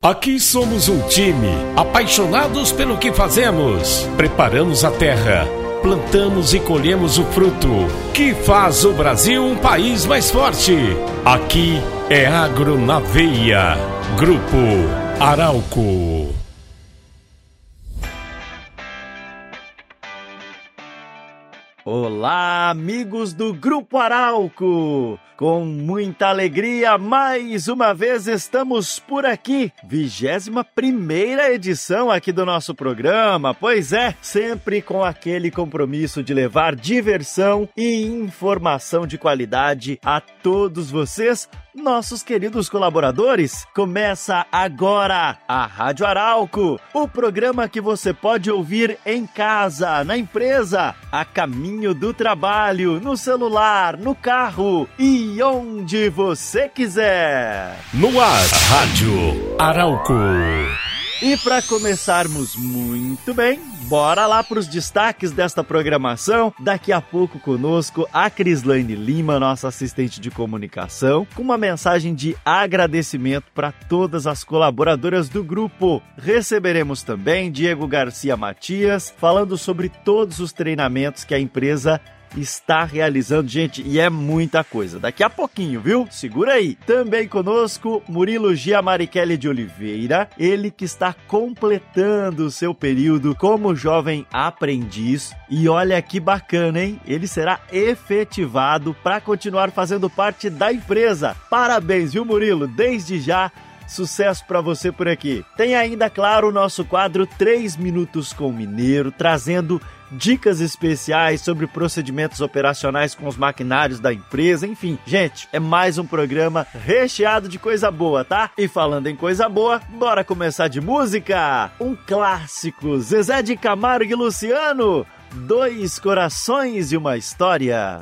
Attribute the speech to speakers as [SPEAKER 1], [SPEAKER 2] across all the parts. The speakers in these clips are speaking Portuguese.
[SPEAKER 1] Aqui somos um time, apaixonados pelo que fazemos. Preparamos a terra, plantamos e colhemos o fruto, que faz o Brasil um país mais forte. Aqui é Agro na Veia. Grupo Arauco.
[SPEAKER 2] Olá, amigos do Grupo Arauco! Com muita alegria, mais uma vez estamos por aqui. 21ª edição aqui do nosso programa. Pois é, sempre com aquele compromisso de levar diversão e informação de qualidade a todos vocês, nossos queridos colaboradores. Começa agora a Rádio Arauco, o programa que você pode ouvir em casa, na empresa, a caminho do trabalho, no celular, no carro e onde você quiser.
[SPEAKER 1] No ar, Rádio Arauco.
[SPEAKER 2] E para começarmos muito bem, bora lá para os destaques desta programação. Daqui a pouco conosco a Crislaine Lima, nossa assistente de comunicação, com uma mensagem de agradecimento para todas as colaboradoras do grupo. Receberemos também Diego Garcia Matias, falando sobre todos os treinamentos que a empresa está realizando, gente, e é muita coisa. Daqui a pouquinho, viu? Segura aí. Também conosco, Murilo Gia Marichele de Oliveira, ele que está completando o seu período como jovem aprendiz. E olha que bacana, hein? Ele será efetivado para continuar fazendo parte da empresa. Parabéns, viu, Murilo? Desde já, sucesso para você por aqui. Tem ainda, claro, o nosso quadro 3 Minutos com o Mineiro, trazendo dicas especiais sobre procedimentos operacionais com os maquinários da empresa. Enfim, gente, é mais um programa recheado de coisa boa, tá? E falando em coisa boa, bora começar de música. Um clássico, Zezé de Camargo e Luciano, Dois Corações e uma História.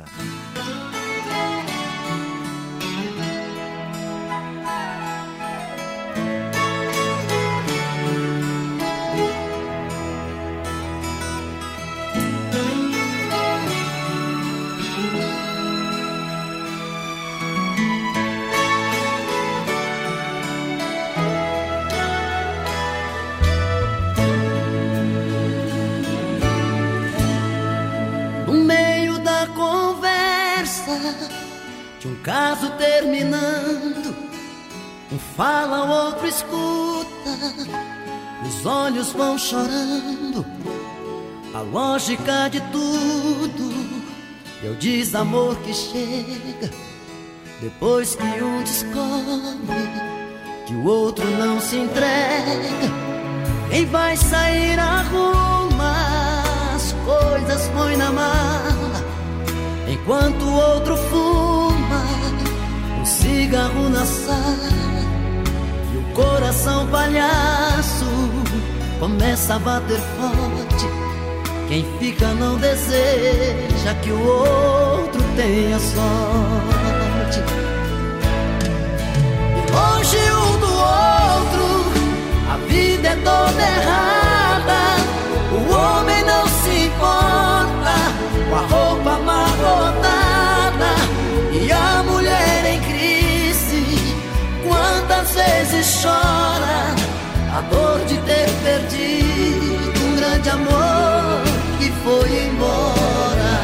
[SPEAKER 3] De um caso terminando, um fala, o outro escuta, os olhos vão chorando. A lógica de tudo é o desamor que chega depois que um descobre que o outro não se entrega. Quem vai sair arruma as coisas, põe na mala, enquanto o outro fuma um cigarro na sala. E o coração palhaço começa a bater forte. Quem fica não deseja que o outro tenha sorte. E longe um do outro, a vida é toda errada. O homem não se importa com a roupa amarrotada e a mulher em crise. Quantas vezes chora a dor de ter perdido um grande amor que foi embora.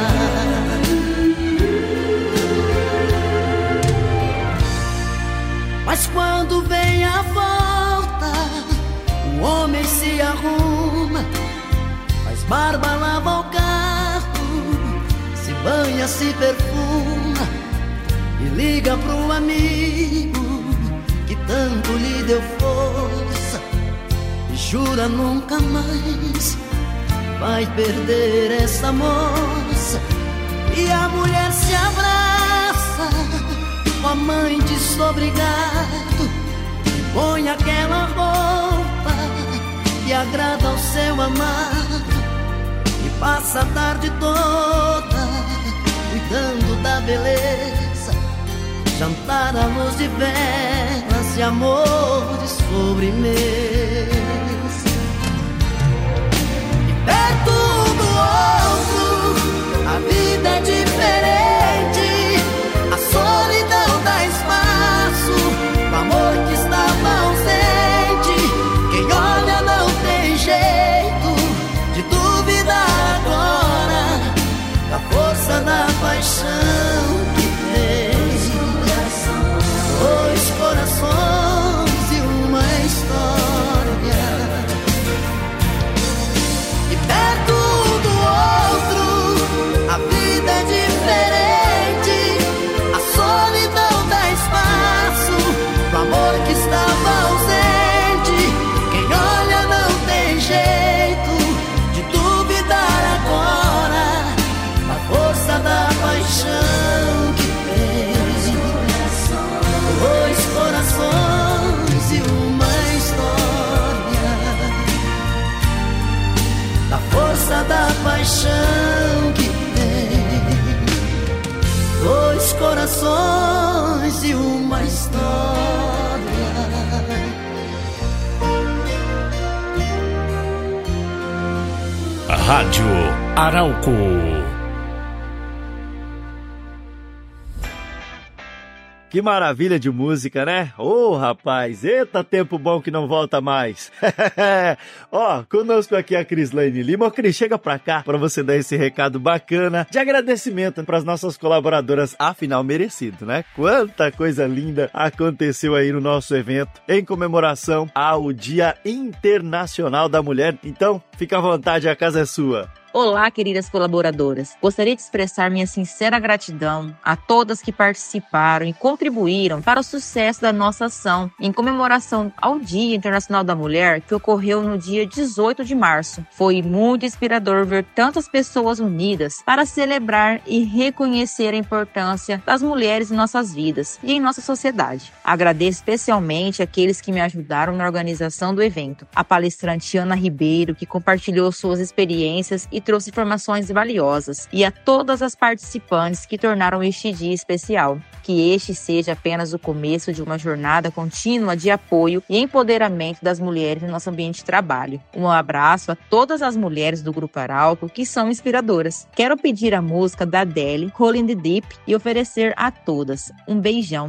[SPEAKER 3] Mas quando vem a volta, o homem se arruma, faz barba, lava o carro, se banha, se perfuma e liga pro amigo que tanto lhe deu força e jura nunca mais vai perder essa moça. E a mulher se abraça com a mãe desobrigado e põe aquela roupa que agrada ao seu amado e passa a tarde toda cuidando da beleza, jantar à luz de velas e amor de sobremesa. E perto um do outro a vida é diferente, a solidão dá espaço, o amor que estava ausente
[SPEAKER 1] Rádio Arauco.
[SPEAKER 2] Que maravilha de música, né? Ô, rapaz, eita tempo bom que não volta mais. Ó, conosco aqui a Crislaine Lima. Ô, Cris, chega pra cá pra você dar esse recado bacana de agradecimento pras nossas colaboradoras, afinal merecido, né? Quanta coisa linda aconteceu aí no nosso evento em comemoração ao Dia Internacional da Mulher. Então, fica à vontade, a casa é sua.
[SPEAKER 4] Olá, queridas colaboradoras. Gostaria de expressar minha sincera gratidão a todas que participaram e contribuíram para o sucesso da nossa ação em comemoração ao Dia Internacional da Mulher, que ocorreu no dia 18 de março. Foi muito inspirador ver tantas pessoas unidas para celebrar e reconhecer a importância das mulheres em nossas vidas e em nossa sociedade. Agradeço especialmente aqueles que me ajudaram na organização do evento. A palestrante Ana Ribeiro, que compartilhou suas experiências e trouxe informações valiosas, e a todas as participantes que tornaram este dia especial. Que este seja apenas o começo de uma jornada contínua de apoio e empoderamento das mulheres no nosso ambiente de trabalho. Um abraço a todas as mulheres do Grupo Arauco que são inspiradoras. Quero pedir a música da Adele, Rolling the Deep, e oferecer a todas um beijão.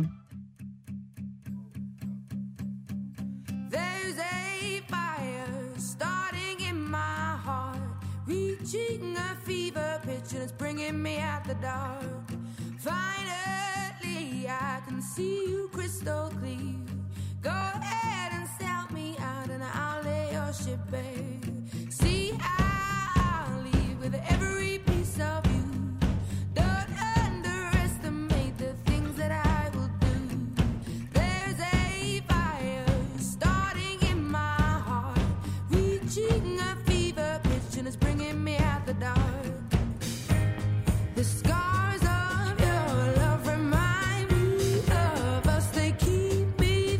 [SPEAKER 5] Reaching a fever pitch and it's bringing me out the dark. Finally, I can see you crystal clear. Go ahead and sell me out and I'll lay your ship bare. See, I'll leave with every piece of you. Don't underestimate the things that I will do. There's a fire starting in my heart, reaching a fever pitch and it's bringing me out the dark. The scars of your love remind me of us. They keep me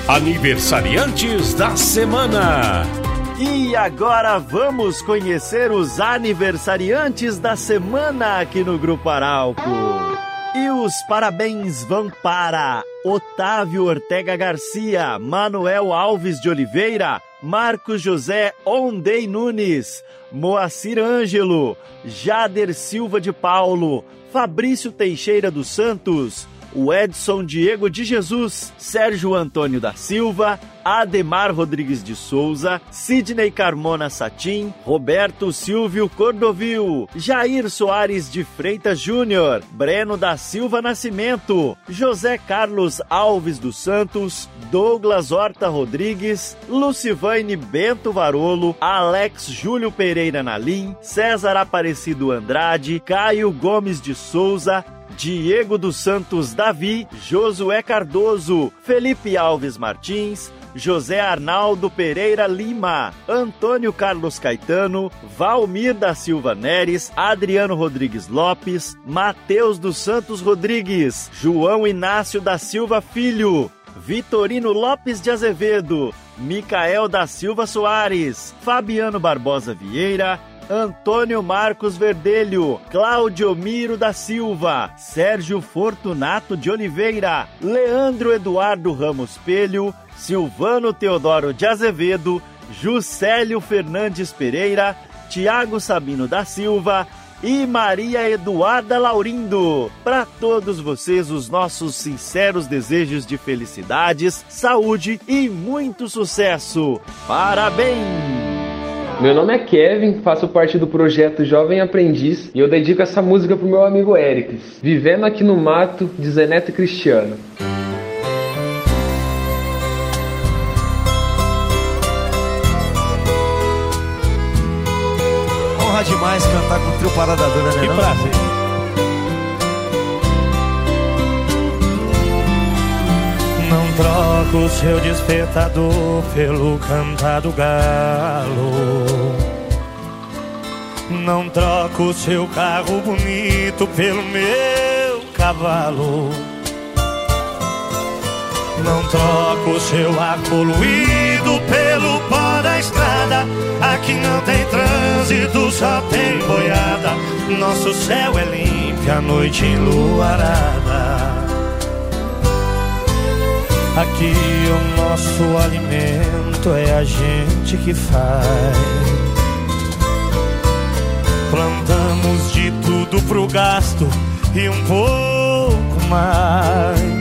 [SPEAKER 1] Aniversariantes da semana.
[SPEAKER 2] E agora vamos conhecer os aniversariantes da semana aqui no Grupo Arauco. E os parabéns vão para Otávio Ortega Garcia, Manuel Alves de Oliveira, Marcos José Ondei Nunes, Moacir Ângelo, Jader Silva de Paulo, Fabrício Teixeira dos Santos, o Edson Diego de Jesus, Sérgio Antônio da Silva, Ademar Rodrigues de Souza, Sidney Carmona Satim, Roberto Silvio Cordovil, Jair Soares de Freitas Júnior, Breno da Silva Nascimento, José Carlos Alves dos Santos, Douglas Horta Rodrigues, Lucivane Bento Varolo, Alex Júlio Pereira Nalim, César Aparecido Andrade, Caio Gomes de Souza, Diego dos Santos Davi, Josué Cardoso, Felipe Alves Martins, José Arnaldo Pereira Lima, Antônio Carlos Caetano, Valmir da Silva Neres, Adriano Rodrigues Lopes, Mateus dos Santos Rodrigues, João Inácio da Silva Filho, Vitorino Lopes de Azevedo, Micael da Silva Soares, Fabiano Barbosa Vieira, Antônio Marcos Verdelho, Cláudio Miro da Silva, Sérgio Fortunato de Oliveira, Leandro Eduardo Ramos Pelho, Silvano Teodoro de Azevedo, Juscelio Fernandes Pereira, Tiago Sabino da Silva e Maria Eduarda Laurindo. Para todos vocês, os nossos sinceros desejos de felicidades, saúde e muito sucesso. Parabéns!
[SPEAKER 6] Meu nome é Kevin, faço parte do projeto Jovem Aprendiz e eu dedico essa música pro meu amigo Erics, Vivendo Aqui no Mato, de Zé Neto e Cristiano.
[SPEAKER 7] Honra demais cantar com o trio Parada Dura, né?
[SPEAKER 8] Que prazer. Não troco o seu despertador pelo cantar do galo. Não troco o seu carro bonito pelo meu cavalo. Não troco o seu ar poluído pelo pó da estrada. Aqui não tem trânsito, só tem boiada. Nosso céu é limpo, a noite enluarada. Aqui o nosso alimento é a gente que faz. Plantamos de tudo pro gasto e um pouco mais.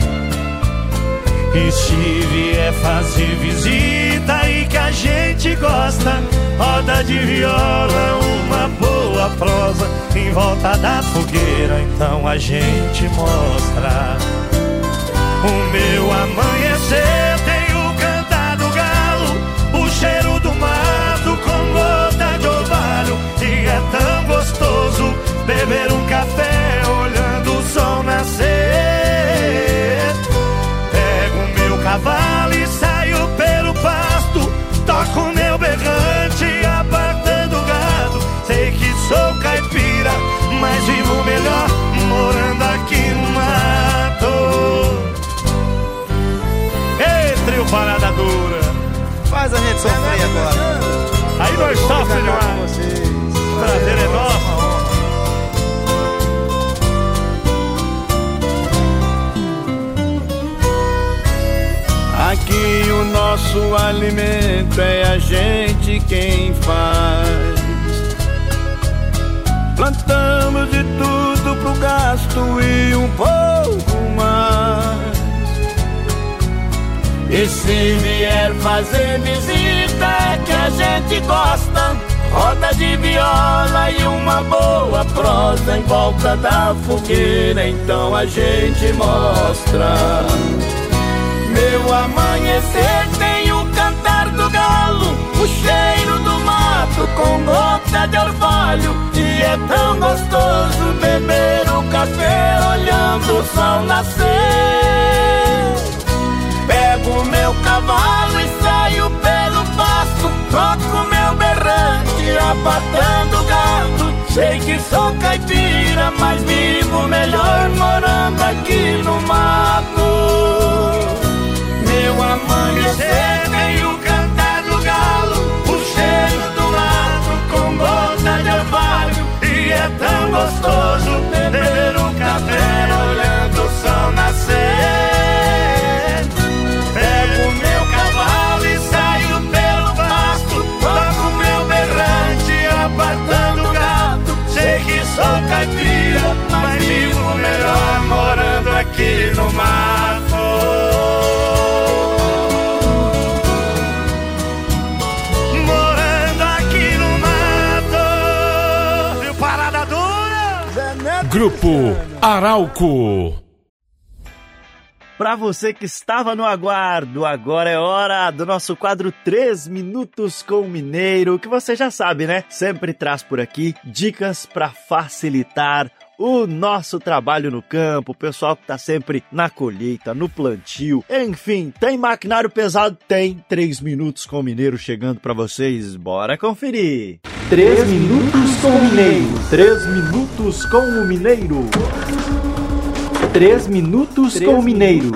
[SPEAKER 8] E se vier fazer visita e que a gente gosta, roda de viola, uma boa prosa em volta da fogueira, então a gente mostra. O meu amanhecer tem o cantar do galo, o cheiro do mato com gota de orvalho. E é tão gostoso beber um café olhando o sol nascer. Pego o meu cavalo e saio pelo pasto, toco o meu berrante apartando o gado. Sei que sou caipira, mas vivo melhor morando aqui no mato. Trio Parada Dura.
[SPEAKER 7] Faz a gente sofrer agora.
[SPEAKER 8] Aí nós sofremos demais. Prazer é nosso.
[SPEAKER 9] Aqui o nosso alimento é a gente quem faz. Plantamos de tudo pro gasto e um pouco mais. E se vier fazer visita que a gente gosta, roda de viola e uma boa prosa em volta da fogueira, então a gente mostra. Meu amanhecer tem o cantar do galo, o cheiro do mato com gota de orvalho. E é tão gostoso beber um café olhando o sol nascer. Pego o meu cavalo e saio pelo pasto, toco o meu berrante apartando o gado. Sei que sou caipira, mas vivo melhor morando aqui no mato. Meu amor
[SPEAKER 8] mangue seca e o cantar do galo, o cheiro do mato com gota de orvalho. E é tão gostoso beber um café olhando o sol nascer. Pego meu cavalo e saio pelo pasto, toco meu berrante apartando o gato. Sei que sou caipira, mas vivo melhor morando aqui no mato. Morando aqui no mato. Viu, parada dura?
[SPEAKER 1] Grupo Arauco.
[SPEAKER 2] Para você que estava no aguardo, agora é hora do nosso quadro 3 Minutos com o Mineiro, que você já sabe, né? Sempre traz por aqui dicas para facilitar o nosso trabalho no campo, o pessoal que tá sempre na colheita, no plantio, enfim, tem maquinário pesado? Tem 3 Minutos com o Mineiro chegando para vocês, bora conferir! 3 Minutos com o Mineiro, 3 Minutos com o Mineiro. 3 Minutos com o Mineiro.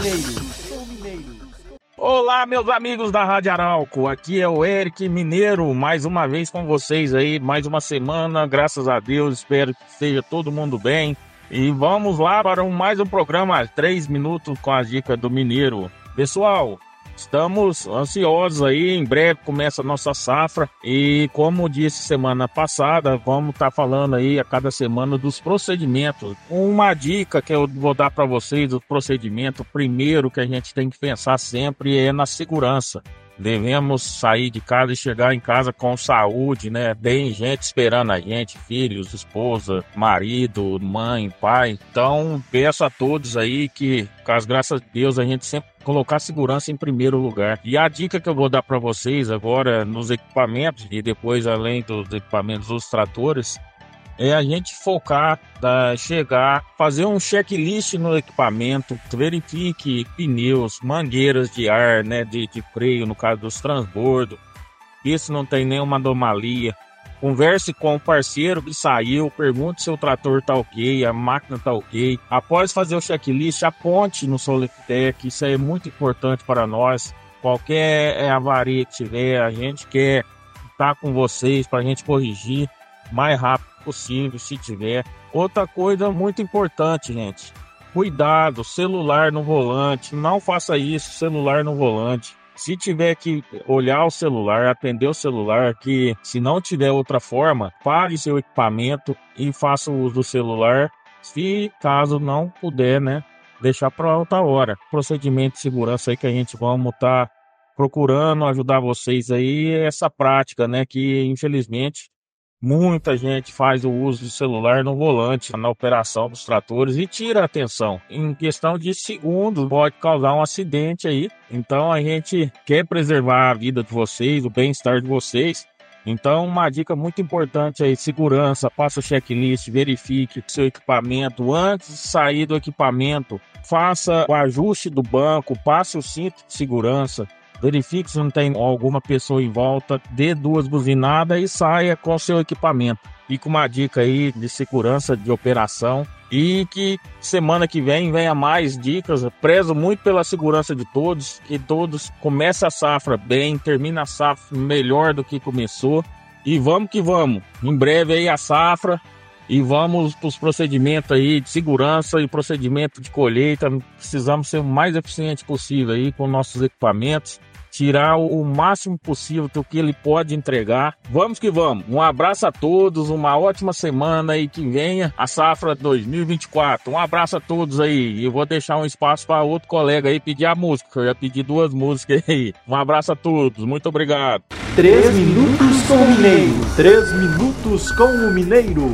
[SPEAKER 10] Olá, meus amigos da Rádio Arauco, aqui é o Eric Mineiro, mais uma vez com vocês aí, mais uma semana, graças a Deus, espero que esteja todo mundo bem. E vamos lá para mais um programa 3 Minutos com as dicas do Mineiro. Pessoal, estamos ansiosos aí, em breve começa a nossa safra e como disse semana passada, vamos estar falando aí a cada semana dos procedimentos. Uma dica que eu vou dar para vocês do procedimento, primeiro que a gente tem que pensar sempre é na segurança. Devemos sair de casa e chegar em casa com saúde, né? Tem gente esperando a gente, filhos, esposa, marido, mãe, pai. Então, peço a todos aí que, com as graças de Deus, a gente sempre colocar a segurança em primeiro lugar. E a dica que eu vou dar para vocês agora nos equipamentos e depois, além dos equipamentos dos tratores, é a gente focar, chegar, fazer um checklist no equipamento, verifique pneus, mangueiras de ar, né, de freio, no caso dos transbordos, isso não tem nenhuma anomalia. Converse com o parceiro que saiu, pergunte se o trator tá ok, a máquina tá ok. Após fazer o checklist, aponte no Solitec, isso é muito importante para nós. Qualquer avaria que tiver, a gente quer estar com vocês para a gente corrigir mais rápido possível, se tiver. Outra coisa muito importante, gente, cuidado, celular no volante, não faça isso, celular no volante. Se tiver que olhar o celular, atender o celular, que se não tiver outra forma, pare seu equipamento e faça o uso do celular, se caso não puder, né, deixar para outra hora. Procedimento de segurança aí que a gente vamos estar procurando ajudar vocês aí, essa prática, né, que infelizmente muita gente faz o uso do celular no volante, na operação dos tratores e tira a atenção. Em questão de segundos, pode causar um acidente aí. Então a gente quer preservar a vida de vocês, o bem-estar de vocês. Então uma dica muito importante aí, segurança, faça o checklist, verifique o seu equipamento. Antes de sair do equipamento, faça o ajuste do banco, passe o cinto de segurança. Verifique se não tem alguma pessoa em volta, dê 2 buzinadas e saia com o seu equipamento. Fica uma dica aí de segurança de operação e que semana que vem venha mais dicas. Prezo muito pela segurança de todos, que todos comecem a safra bem, termine a safra melhor do que começou e vamos que vamos. Em breve aí a safra e vamos para os procedimentos aí de segurança e procedimento de colheita. Precisamos ser o mais eficiente possível aí com nossos equipamentos. Tirar o máximo possível do que ele pode entregar. Vamos que vamos. Um abraço a todos, uma ótima semana e que venha a safra 2024. Um abraço a todos aí. Eu vou deixar um espaço para outro colega aí pedir a música. Eu já pedi 2 músicas aí. Um abraço a todos. Muito obrigado.
[SPEAKER 2] 3 Minutos com o Mineiro. 3 Minutos com o Mineiro.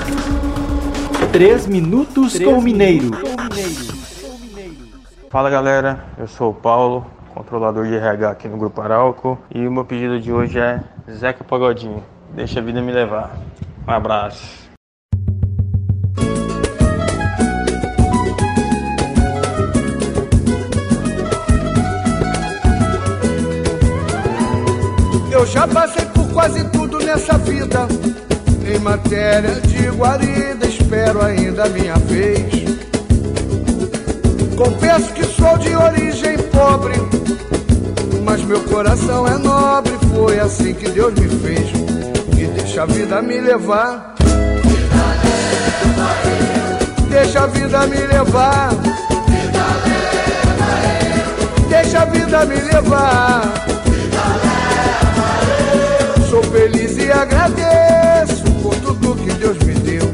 [SPEAKER 2] 3 Minutos com o Mineiro.
[SPEAKER 11] Fala galera, eu sou o Paulo, controlador de RH aqui no Grupo Arauco, e o meu pedido de hoje é Zeca Pagodinho, deixa a vida me levar. Um abraço.
[SPEAKER 12] Eu já passei por quase tudo nessa vida. Em matéria de guarida, espero ainda a minha vez. Confesso que sou de origem pobre, mas meu coração é nobre, foi assim que Deus me fez. E deixa a vida me levar. Deixa a vida me levar. Deixa a vida me levar. Sou feliz e agradeço por tudo que Deus me deu.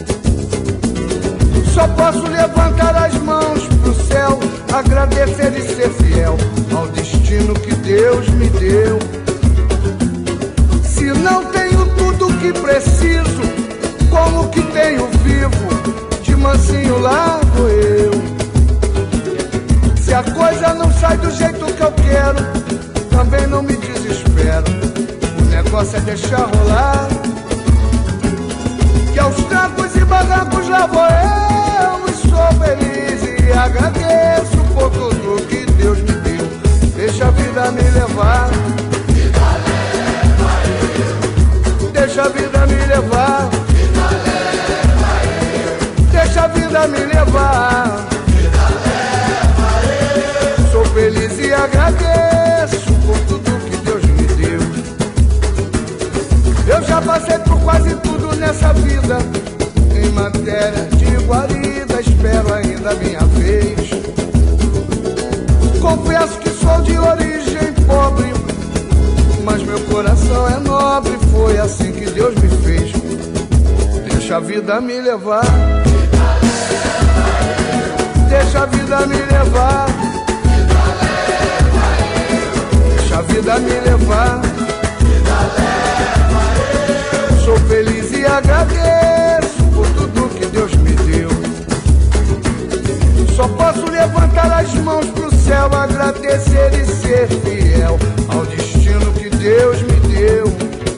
[SPEAKER 12] Só posso levantar as mãos pro céu, agradecer e ser fiel ao destino que Deus me deu. Se não tenho tudo que preciso, como que tenho vivo, de mansinho lá vou eu. Se a coisa não sai do jeito que eu quero, também não me desespero. O negócio é deixar rolar, que aos trancos e barrancos lá vou eu. E sou feliz e agradeço por tudo que Deus me deu. Deixa a vida me levar. Deixa a vida me levar. Deixa a vida me levar. Sou feliz e agradeço por tudo que Deus me deu. Eu já passei por quase tudo nessa vida. Em matéria de guarida, espero ainda a minha vez. Confesso que sou de origem pobre, mas meu coração é nobre, foi assim que Deus me fez. Deixa a vida me levar. Deixa a vida me levar. Deixa a vida me levar. Sou feliz e agradeço por tudo que Deus me deu. Só posso levantar as mãos pro céu, agradecer e ser fiel ao destino que Deus me deu.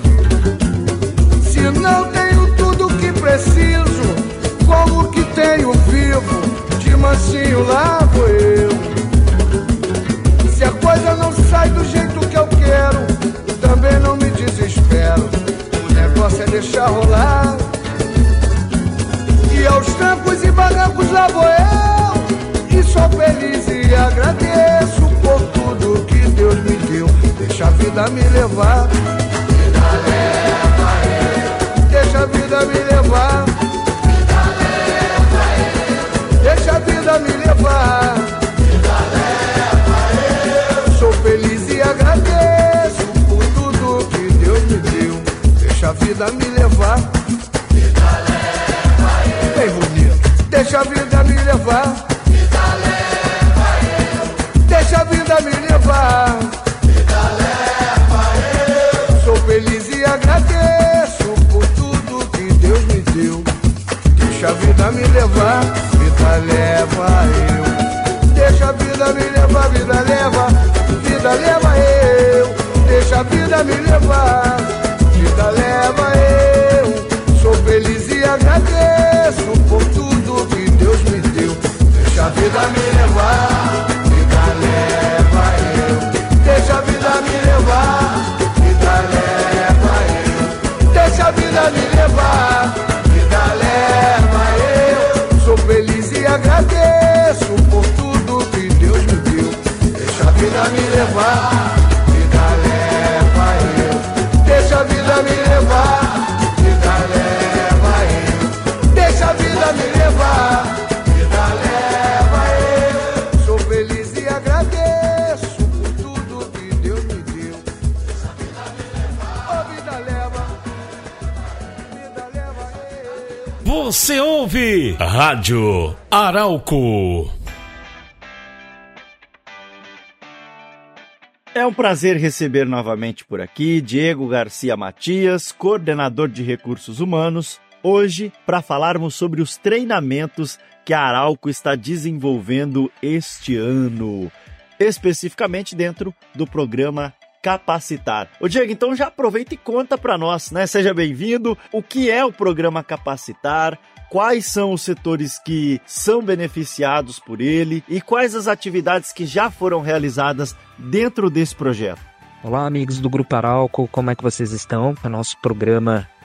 [SPEAKER 12] Se não tenho tudo que preciso, como que tenho vivo, de mansinho lá vou eu. Se a coisa não sai do jeito que eu quero, também não me desespero. O negócio é deixar rolar, e aos trancos e barrancos lá vou eu. E sou feliz e agradeço por tudo que Deus me deu. Deixa a vida me levar. Deixa a vida me levar. Deixa a vida me levar. Sou feliz e agradeço por tudo que Deus me deu. Deixa a vida me levar. Bem bonito. Deixa a vida me levar. Deixa a vida me levar. Sou feliz e agradeço por tudo que Deus me deu. Deixa a vida me levar, vida leva eu. Deixa a vida me levar, vida leva eu. Deixa a vida me levar, vida leva eu. Sou feliz e agradeço por tudo que Deus me deu. Deixa a vida me levar, vida leva eu. Deixa a vida me levar, vida leva eu. Deixa a vida me levar, vida leva eu. Sou feliz e agradeço por tudo que Deus me deu. Deixa a vida me levar, vida leva eu. Deixa a vida me levar, vida leva eu. Deixa a vida me levar, vida leva eu. Sou feliz e agradeço por tudo que Deus me deu. Deixa a vida me levar, oh, vida leva, vida leva eu.
[SPEAKER 1] Você ouve Rádio Arauco.
[SPEAKER 2] É um prazer receber novamente por aqui Diego Garcia Matias, coordenador de recursos humanos, hoje para falarmos sobre os treinamentos que a Arauco está desenvolvendo este ano, especificamente dentro do programa Capacitar. Ô Diego, então já aproveita e conta para nós, né? Seja bem-vindo. O que é o programa Capacitar? Quais são os setores que são beneficiados por ele e quais as atividades que já foram realizadas dentro desse projeto?
[SPEAKER 13] Olá, amigos do Grupo Arauco, como é que vocês estão? O nosso programa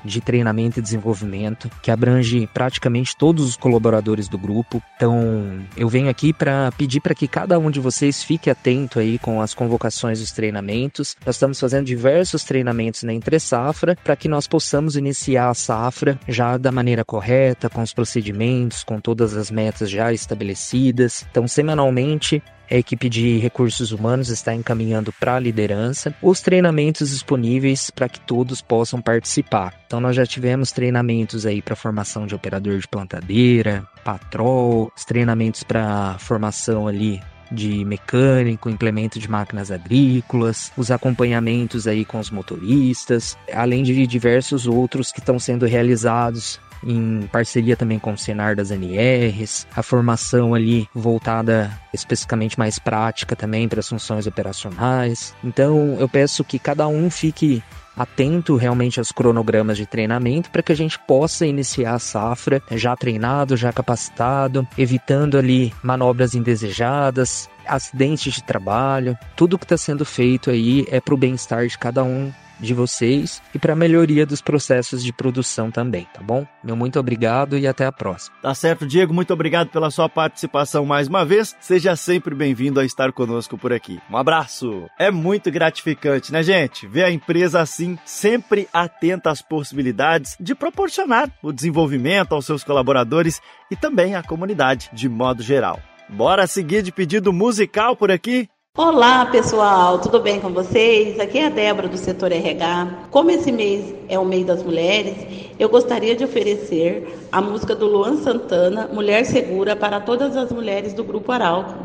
[SPEAKER 13] de treinamento e desenvolvimento, que abrange praticamente todos os colaboradores do grupo. Então, eu venho aqui para pedir para que cada um de vocês fique atento aí com as convocações dos treinamentos. Nós estamos fazendo diversos treinamentos na Entre Safra para que nós possamos iniciar a safra já da maneira correta, com os procedimentos, com todas as metas já estabelecidas. Então, semanalmente, a equipe de recursos humanos está encaminhando para a liderança os treinamentos disponíveis para que todos possam participar. Então nós já tivemos treinamentos aí para formação de operador de plantadeira, patrol, os treinamentos para formação ali de mecânico, implemento de máquinas agrícolas, os acompanhamentos aí com os motoristas, além de diversos outros que estão sendo realizados em parceria também com o Senar das NRs, a formação ali voltada especificamente mais prática também para as funções operacionais. Então eu peço que cada um fique atento realmente aos cronogramas de treinamento para que a gente possa iniciar a safra já treinado, já capacitado, evitando ali manobras indesejadas, acidentes de trabalho. Tudo que está sendo feito aí é para o bem-estar de cada um de vocês e para a melhoria dos processos de produção também, tá bom? Meu muito obrigado e até a próxima.
[SPEAKER 2] Tá certo, Diego, muito obrigado pela sua participação mais uma vez. Seja sempre bem-vindo a estar conosco por aqui. Um abraço! É muito gratificante, né, gente? Ver a empresa assim, sempre atenta às possibilidades de proporcionar o desenvolvimento aos seus colaboradores e também à comunidade de modo geral. Bora seguir de pedido musical por aqui?
[SPEAKER 14] Olá pessoal, tudo bem com vocês? Aqui é a Débora do setor RH. Como esse mês é o mês das mulheres, eu gostaria de oferecer a música do Luan Santana, Mulher Segura, para todas as mulheres do Grupo Arauco.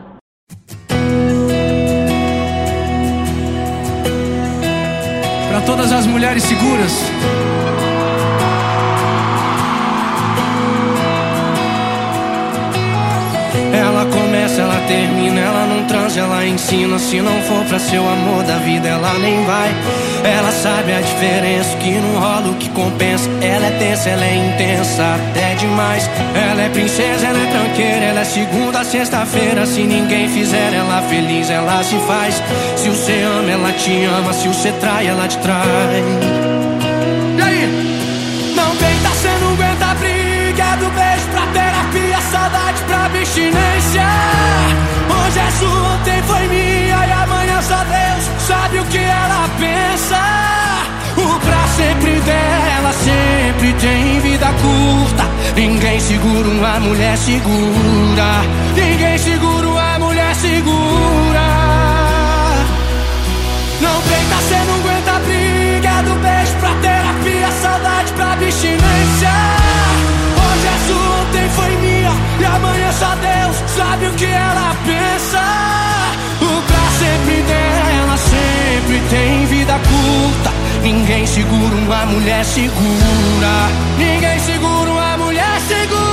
[SPEAKER 15] Para todas as mulheres seguras. Ela começa, ela termina, ela não transa, ela ensina. Se não for pra ser o amor da vida, ela nem vai. Ela sabe a diferença, que não rola o que compensa. Ela é tensa, ela é intensa, até demais. Ela é princesa, ela é tranqueira, ela é segunda a sexta-feira. Se ninguém fizer ela feliz, ela se faz. Se você ama, ela te ama. Se você trai, ela te trai. E aí? Não tenta, cê não aguenta a briga, do beijo pra terapia, saudade pra abstinência. Hoje é sua, ontem foi minha e amanhã só Deus sabe o que ela pensa. O pra sempre dela sempre tem vida curta. Ninguém segura uma mulher segura. Ninguém segura uma mulher segura. Não tenta, cê não aguenta a briga, do beijo pra terapia, saudade pra abstinência. Hoje é sua, ontem foi minha e amanhã só Deus sabe o que ela pensa. O pra sempre dela sempre tem vida curta. Ninguém segura uma mulher segura. Ninguém segura uma mulher segura.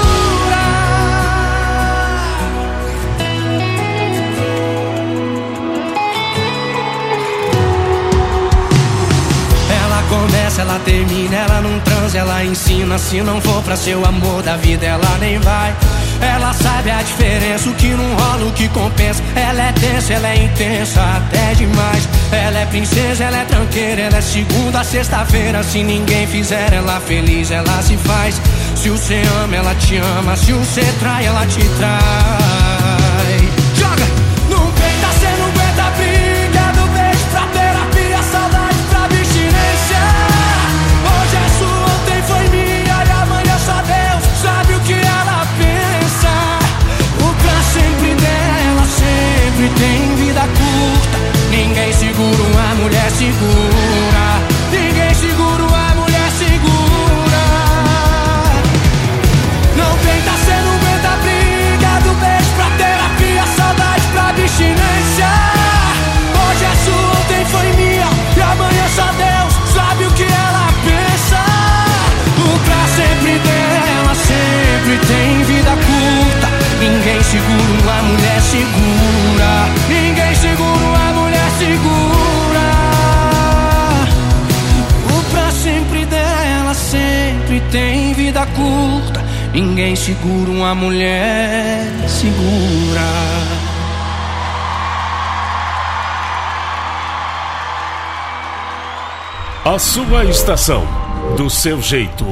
[SPEAKER 15] Ela começa, ela termina, ela não transa, ela ensina. Se não for pra ser o amor da vida, ela nem vai. Ela sabe a diferença, o que não rola, o que compensa. Ela é tensa, ela é intensa, até demais. Ela é princesa, ela é tranqueira, ela é segunda a sexta-feira. Se ninguém fizer ela feliz, ela se faz. Se você ama, ela te ama. Se você trai, ela te trai. Joga! Não peita, cê não aguenta a briga, do beijo pra terapia, saudade pra abstinência. Hoje é sua, ontem foi minha e amanhã só Deus sabe o que ela pensa. O pra sempre dela sempre tem vida curta. Ninguém segura uma mulher segura. Ninguém segura uma mulher segura. Não tenta, cê não aguenta a briga, do beijo pra terapia, saudade pra abstinência. Hoje é sua, ontem foi minha e amanhã só Deus sabe o que ela pensa. O pra sempre dela sempre tem vida curta. Ninguém segura uma mulher segura. Ninguém segura uma mulher segura. O pra sempre dela sempre tem vida curta. Ninguém segura uma mulher segura.
[SPEAKER 1] A sua estação do seu jeito.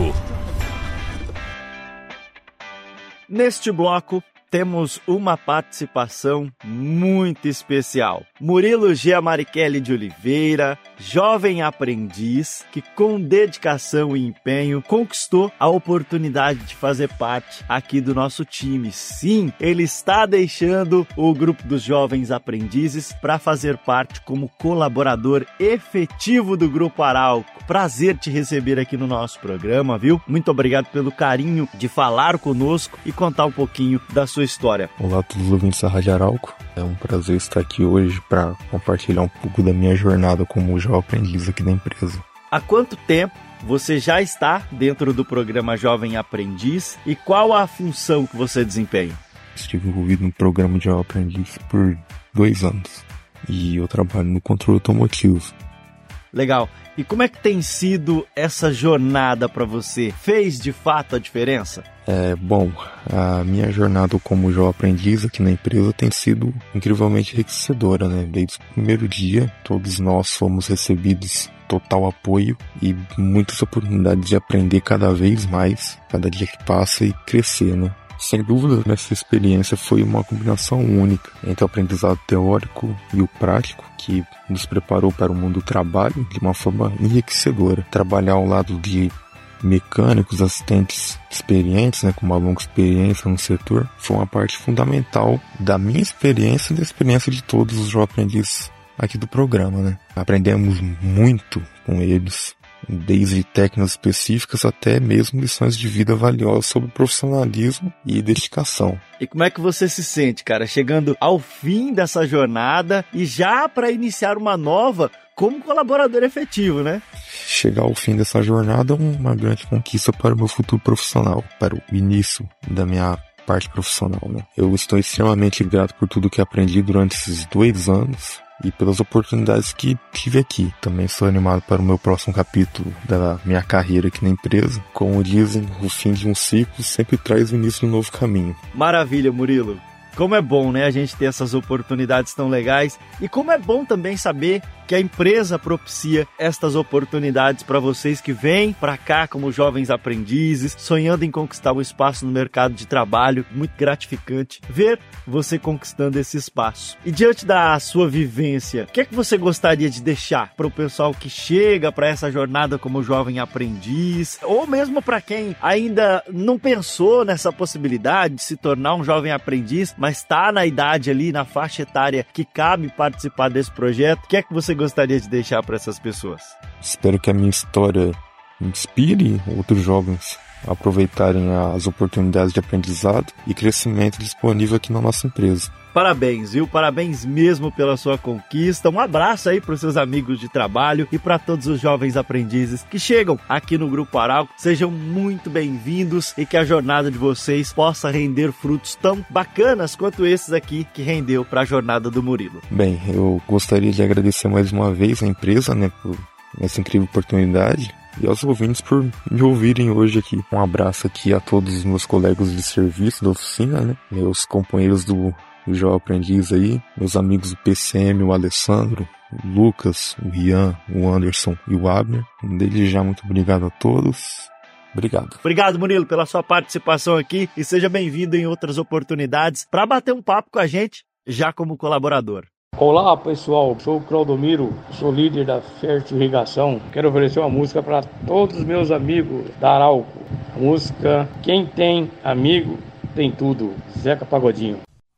[SPEAKER 2] Neste bloco, temos uma participação muito especial. Murilo G. Marichelli de Oliveira, jovem aprendiz que com dedicação e empenho conquistou a oportunidade de fazer parte aqui do nosso time. Sim, ele está deixando o grupo dos jovens aprendizes para fazer parte como colaborador efetivo do Grupo Arauco. Prazer te receber aqui no nosso programa, viu? Muito obrigado pelo carinho de falar conosco e contar um pouquinho da sua história.
[SPEAKER 16] Olá a todos os ouvintes da Rádio Arauco. É um prazer estar aqui hoje para compartilhar um pouco da minha jornada como jovem aprendiz aqui da empresa.
[SPEAKER 2] Há quanto tempo você já está dentro do programa Jovem Aprendiz e qual a função que você desempenha?
[SPEAKER 16] Estive envolvido no programa de jovem aprendiz por 2 anos e eu trabalho no controle automotivo.
[SPEAKER 2] Legal. E como é que tem sido essa jornada para você? Fez de fato a diferença?
[SPEAKER 16] Bom, a minha jornada como jovem aprendiz aqui na empresa tem sido incrivelmente enriquecedora, né? Desde o primeiro dia, todos nós fomos recebidos total apoio e muitas oportunidades de aprender cada vez mais, cada dia que passa e crescer, né? Sem dúvida, nessa experiência foi uma combinação única entre o aprendizado teórico e o prático, que nos preparou para o mundo do trabalho de uma forma enriquecedora. Trabalhar ao lado de mecânicos, assistentes experientes, né, com uma longa experiência no setor, foi uma parte fundamental da minha experiência e da experiência de todos os jovens aprendizes aqui do programa, né? Aprendemos muito com eles, desde técnicas específicas até mesmo lições de vida valiosas sobre profissionalismo e dedicação.
[SPEAKER 2] E como é que você se sente, cara, chegando ao fim dessa jornada e já para iniciar uma nova como colaborador efetivo, né?
[SPEAKER 16] Chegar ao fim dessa jornada é uma grande conquista para o meu futuro profissional, para o início da minha parte profissional, né? Eu estou extremamente grato por tudo que aprendi durante esses 2 anos e pelas oportunidades que tive aqui. Também sou animado para o meu próximo capítulo da minha carreira aqui na empresa. Como dizem, o fim de um ciclo sempre traz o início de um novo caminho.
[SPEAKER 2] Maravilha, Murilo. Como é bom, né, a gente ter essas oportunidades tão legais e como é bom também saber que a empresa propicia estas oportunidades para vocês que vêm para cá como jovens aprendizes, sonhando em conquistar um espaço no mercado de trabalho. Muito gratificante ver você conquistando esse espaço. E diante da sua vivência, o que é que você gostaria de deixar para o pessoal que chega para essa jornada como jovem aprendiz, ou mesmo para quem ainda não pensou nessa possibilidade de se tornar um jovem aprendiz, mas está na idade ali, na faixa etária que cabe participar desse projeto? O que é que você gostaria de deixar para essas pessoas?
[SPEAKER 16] Espero que a minha história inspire outros jovens a aproveitarem as oportunidades de aprendizado e crescimento disponível aqui na nossa empresa.
[SPEAKER 2] Parabéns, viu? Parabéns mesmo pela sua conquista. Um abraço aí para os seus amigos de trabalho e para todos os jovens aprendizes que chegam aqui no Grupo Arauco. Sejam muito bem-vindos e que a jornada de vocês possa render frutos tão bacanas quanto esses aqui que rendeu para a jornada do Murilo.
[SPEAKER 16] Bem, eu gostaria de agradecer mais uma vez a empresa, né, por essa incrível oportunidade. E aos ouvintes por me ouvirem hoje aqui. Um abraço aqui a todos os meus colegas de serviço da oficina, né? Meus companheiros do Jovem Aprendiz aí, meus amigos do PCM, o Alessandro, o Lucas, o Rian, o Anderson e o Abner. Desde já, muito obrigado a todos. Obrigado.
[SPEAKER 2] Obrigado, Murilo, pela sua participação aqui e seja bem-vindo em outras oportunidades para bater um papo com a gente, já como colaborador.
[SPEAKER 17] Olá pessoal, sou o Claudomiro, sou líder da Fértil Irrigação. Quero oferecer uma música para todos os meus amigos da Arauco. A música Quem Tem Amigo Tem Tudo, Zeca Pagodinho.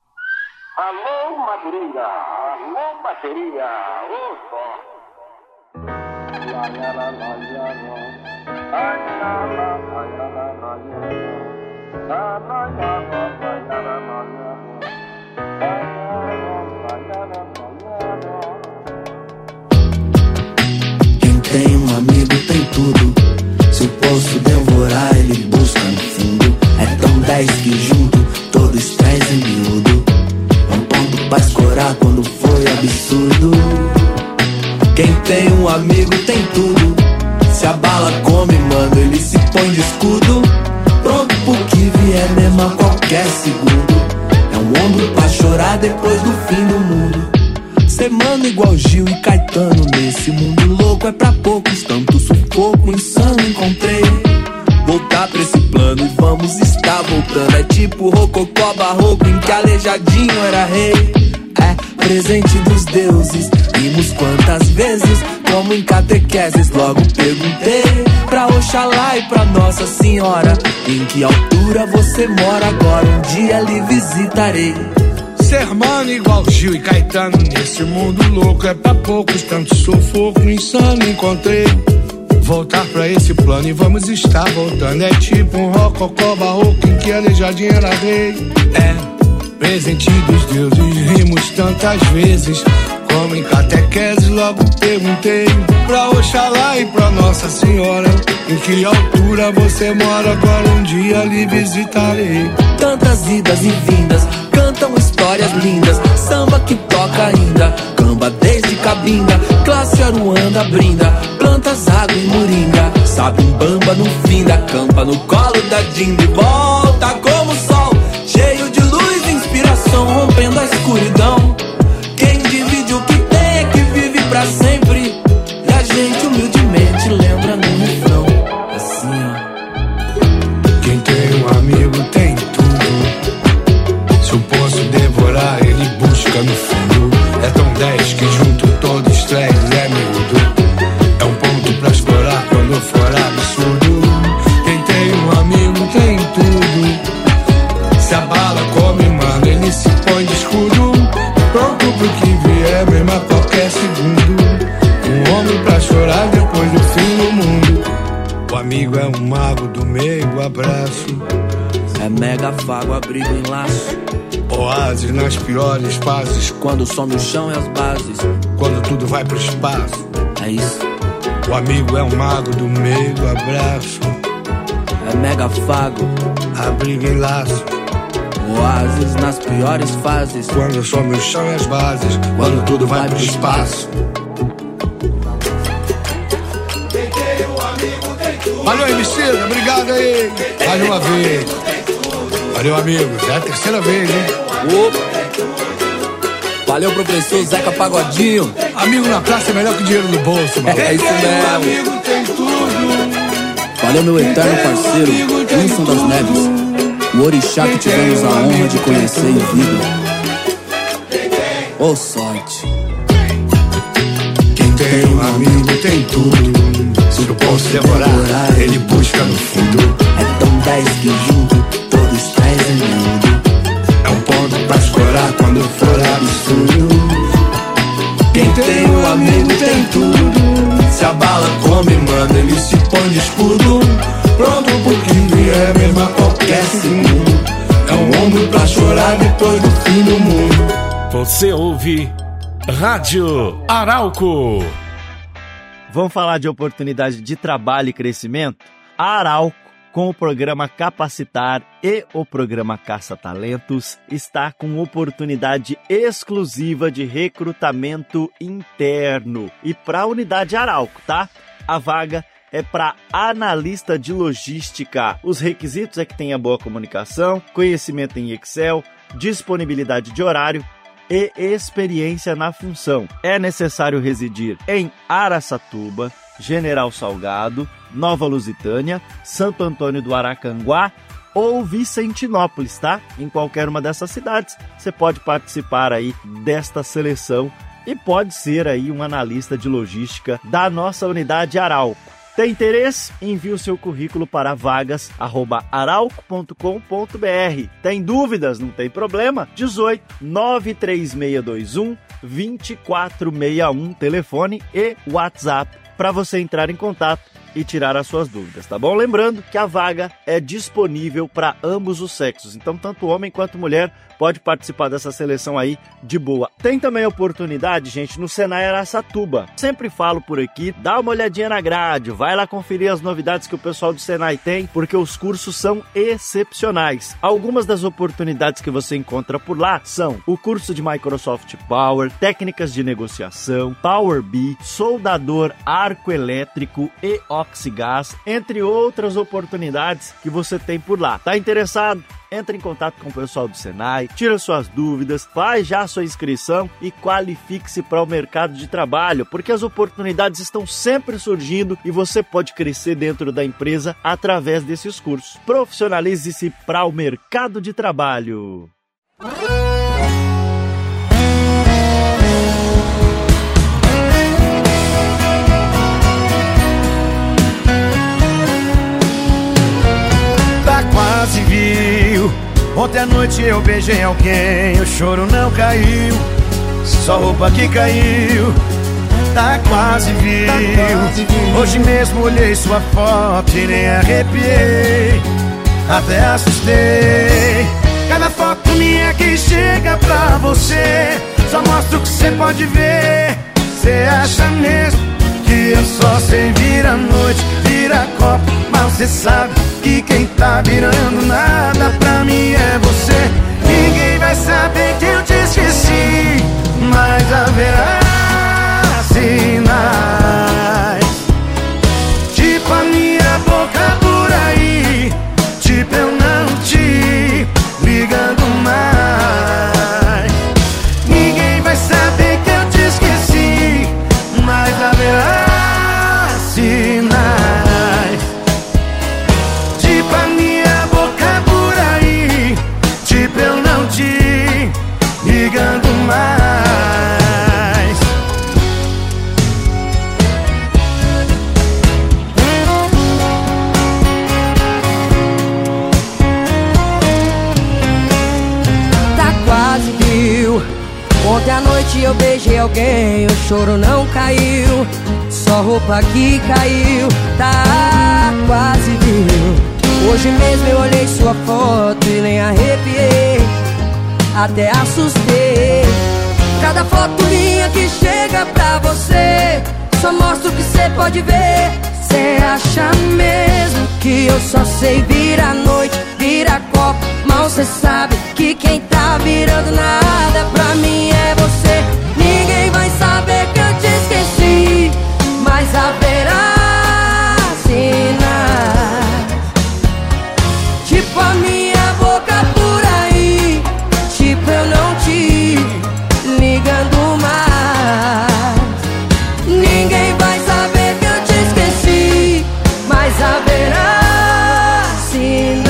[SPEAKER 9] Alô Madureira, alô bateria,
[SPEAKER 3] Quem tem um amigo tem tudo. Se o poço devorar, ele busca no fundo. É tão 10 que junto todos trazem miúdo. É um ponto pra escorar quando foi absurdo. Quem tem um amigo tem tudo. Se a bala come, mano, ele se põe de escudo. Pronto pro que vier mesmo a qualquer segundo. É um ombro pra chorar depois do fim do mundo. Ser mano igual Gil e Caetano nesse mundo louco é pra poucos. Tanto sufoco insano encontrar
[SPEAKER 15] vamos estar voltando. É tipo rococó barroco em que Aleijadinho era rei. É presente dos deuses, vimos quantas vezes, como em catequeses. Logo perguntei pra Oxalá e pra Nossa Senhora, em que altura você mora agora, um dia lhe visitarei.
[SPEAKER 12] Ser mano igual Gil e Caetano, nesse mundo louco é pra poucos, tanto sufoco insano encontrei. Voltar pra esse plano e vamos estar voltando. É tipo um rococó barroco em que Aleijadinho era rei. É presente dos deuses, rimos tantas vezes, como em catequese. Logo perguntei pra Oxalá e pra Nossa Senhora, em que altura você mora agora, um dia lhe visitarei.
[SPEAKER 15] Tantas idas e vindas, cantam histórias lindas, samba que toca ainda, camba desde Cabinda, classe Aruanda brinda, plantas, água e moringa, sabe um bamba no fim da campa, no colo da Dinda, e volta como o sol, cheio de luz e inspiração, rompendo a escuridão. Quem divide o que tem é que vive pra sempre, e a gente humildemente lembra no refrão, assim ó.
[SPEAKER 12] Quem tem um amigo tem tudo, se eu posso devorar ele busca no fundo. É tão 10 que junto todo estresse é miúdo, é um ponto pra explorar quando for absurdo. Quem tem um amigo tem tudo, se a bala come mano ele se põe de escudo, pronto pro que vier mesmo a qualquer segundo. Um homem pra chorar depois do fim do mundo. O amigo é um mago do meio abraço,
[SPEAKER 15] é mega fago, abrigo em laço,
[SPEAKER 12] oásis nas piores fases,
[SPEAKER 15] quando o som no chão é as bases,
[SPEAKER 12] quando tudo vai pro espaço.
[SPEAKER 15] É isso.
[SPEAKER 12] O amigo é um mago do meio abraço,
[SPEAKER 15] é mega fago,
[SPEAKER 12] abrigo em laço,
[SPEAKER 15] oásis nas piores fases,
[SPEAKER 12] quando some o chão e as bases, quando tudo vai pro espaço. Valeu, Emicida, obrigado aí. Valeu uma vez. Valeu, amigo. Já é a terceira vez, hein?
[SPEAKER 15] Valeu, professor Zeca Pagodinho.
[SPEAKER 12] Amigo na praça é melhor que dinheiro no bolso, mano.
[SPEAKER 15] É isso mesmo.
[SPEAKER 12] Amigo tem tudo.
[SPEAKER 15] Valeu, meu eterno parceiro, Wilson das Neves, o orixá que tivemos a honra de conhecer em vida. Ô sorte.
[SPEAKER 12] Quem tem um amigo tem tudo, se eu posso devorar, ele busca no fundo.
[SPEAKER 15] É tão 10 que junto todo estresse é mundo,
[SPEAKER 12] é um ponto pra escorar quando for absurdo.
[SPEAKER 15] Quem tem um amigo tem tudo,
[SPEAKER 12] se a bala come, mano, ele se põe de escudo, pronto pro que vier mesmo a qualquer segundo. É um ombro pra chorar depois do fim do mundo.
[SPEAKER 1] Você ouve Rádio Arauco.
[SPEAKER 2] Vamos falar de oportunidade de trabalho e crescimento? A Arauco, com o programa Capacitar e o programa Caça Talentos, está com oportunidade exclusiva de recrutamento interno. E para a unidade Arauco, tá? A vaga é para analista de logística. Os requisitos é que tenha boa comunicação, conhecimento em Excel, disponibilidade de horário e experiência na função. É necessário residir em Araçatuba, General Salgado, Nova Lusitânia, Santo Antônio do Aracanguá ou Vicentinópolis, tá? Em qualquer uma dessas cidades, você pode participar aí desta seleção e pode ser aí um analista de logística da nossa unidade Arauco. Tem interesse? Envie o seu currículo para vagas@arauco.com.br. Tem dúvidas? Não tem problema. 18 93621 2461, telefone e WhatsApp para você entrar em contato e tirar as suas dúvidas, tá bom? Lembrando que a vaga é disponível para ambos os sexos, então tanto homem quanto mulher pode participar dessa seleção aí de boa. Tem também oportunidade, gente, no Senai Araçatuba. Sempre falo por aqui, dá uma olhadinha na grade, vai lá conferir as novidades que o pessoal do Senai tem, porque os cursos são excepcionais. Algumas das oportunidades que você encontra por lá são o curso de Microsoft Power, técnicas de negociação, Power BI, soldador arco elétrico e oxigás, entre outras oportunidades que você tem por lá. Tá interessado? Entre em contato com o pessoal do Senai, tira suas dúvidas, faz já a sua inscrição e qualifique-se para o mercado de trabalho, porque as oportunidades estão sempre surgindo e você pode crescer dentro da empresa através desses cursos. Profissionalize-se para o mercado de trabalho.
[SPEAKER 8] Quase viu. Ontem à noite eu beijei alguém, o choro não caiu, só roupa que caiu. Tá quase viu. Hoje mesmo olhei sua foto e nem arrepiei, até assustei. Cada foto minha que chega pra você só mostra o que você pode ver. Cê acha mesmo que eu só sei vir à noite, vira copo, mas cê sabe que quem tá virando nada pra mim é você. Ninguém vai saber que eu te esqueci, mas haverá sinais, tipo a minha boca por aí, tipo eu não te ligando mais. Ninguém vai saber que eu te esqueci, mas haverá sinais, tipo a minha boca por aí, tipo eu não te ligando mais.
[SPEAKER 18] Tá quase viu. Ontem à noite eu beijei alguém, o choro não caiu, só roupa que caiu. Tá quase viu. Hoje mesmo eu olhei sua foto e nem arrepiei, até assustei. Cada foto minha que chega pra você só mostra o que cê pode ver. Cê acha mesmo que eu só sei virar noite, virar copo, mal cê sabe que quem tá virando nada pra mim é você. Ninguém vai saber que eu te esqueci, mas haverá sinais, tipo a minha boca por aí, tipo eu não te ligando mais. Ninguém vai saber que eu te esqueci, mas haverá sinais,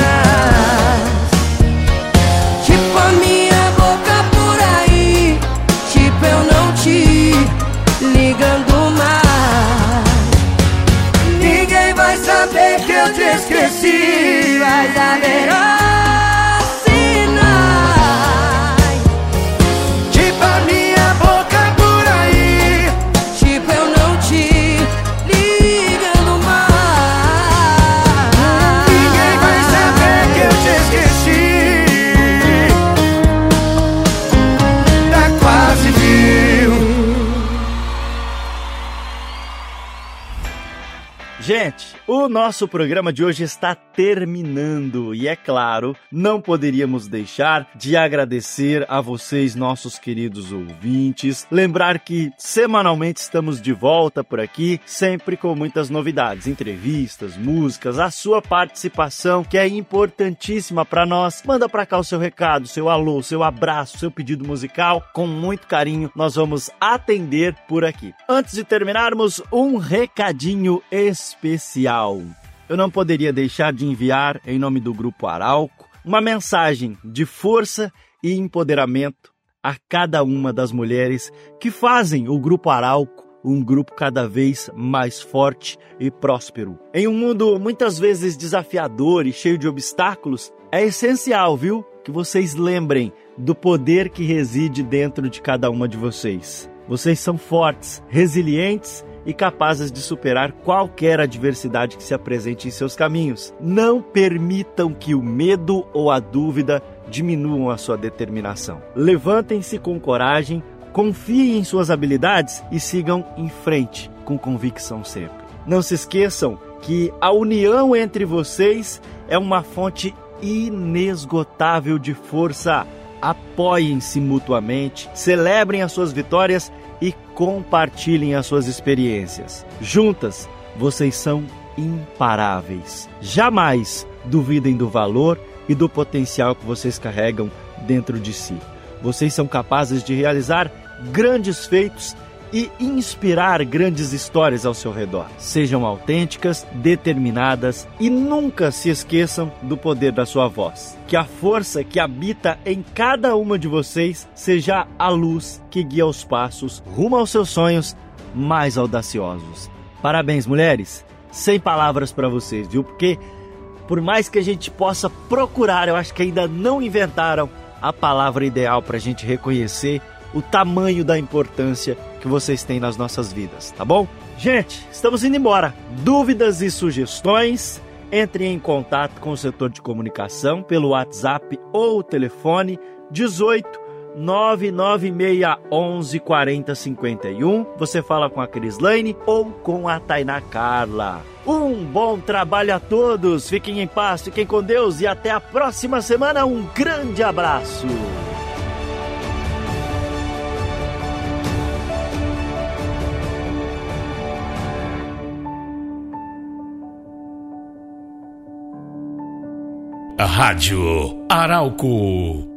[SPEAKER 18] tipo a minha boca por aí, tipo eu não te ligando mais. Ninguém vai saber que eu te esqueci, mas haverá sinais,
[SPEAKER 8] tipo a minha boca por aí,
[SPEAKER 18] tipo eu não te ligando mais.
[SPEAKER 8] ninguém vai saber que eu te esqueci. Tá quase viu.
[SPEAKER 2] Gente, o nosso programa de hoje está terminando e, é claro, não poderíamos deixar de agradecer a vocês, nossos queridos ouvintes. Lembrar que semanalmente estamos de volta por aqui, sempre com muitas novidades, entrevistas, músicas, a sua participação, que é importantíssima para nós. Manda para cá o seu recado, seu alô, seu abraço, seu pedido musical, com muito carinho nós vamos atender por aqui. Antes de terminarmos, um recadinho especial. Eu não poderia deixar de enviar, em nome do Grupo Arauco, uma mensagem de força e empoderamento a cada uma das mulheres que fazem o Grupo Arauco um grupo cada vez mais forte e próspero. Em um mundo muitas vezes desafiador e cheio de obstáculos, é essencial, viu, que vocês lembrem do poder que reside dentro de cada uma de vocês. Vocês são fortes, resilientes e capazes de superar qualquer adversidade que se apresente em seus caminhos. Não permitam que o medo ou a dúvida diminuam a sua determinação. Levantem-se com coragem, confiem em suas habilidades e sigam em frente com convicção sempre. Não se esqueçam que a união entre vocês é uma fonte inesgotável de força. Apoiem-se mutuamente, celebrem as suas vitórias e compartilhem as suas experiências. Juntas, vocês são imparáveis. Jamais duvidem do valor e do potencial que vocês carregam dentro de si. Vocês são capazes de realizar grandes feitos e inspirar grandes histórias ao seu redor. Sejam autênticas, determinadas e nunca se esqueçam do poder da sua voz. Que a força que habita em cada uma de vocês seja a luz que guia os passos rumo aos seus sonhos mais audaciosos. Parabéns, mulheres! Sem palavras para vocês, viu? Porque por mais que a gente possa procurar, eu acho que ainda não inventaram a palavra ideal para a gente reconhecer o tamanho da importância que vocês têm nas nossas vidas, tá bom? Gente, estamos indo embora. Dúvidas e sugestões, entrem em contato com o setor de comunicação pelo WhatsApp ou telefone 18 99611 4051. Você fala com a Crislaine ou com a Tainá Carla. Um bom trabalho a todos, fiquem em paz, fiquem com Deus e até a próxima semana. Um grande abraço.
[SPEAKER 1] A Rádio Arauco.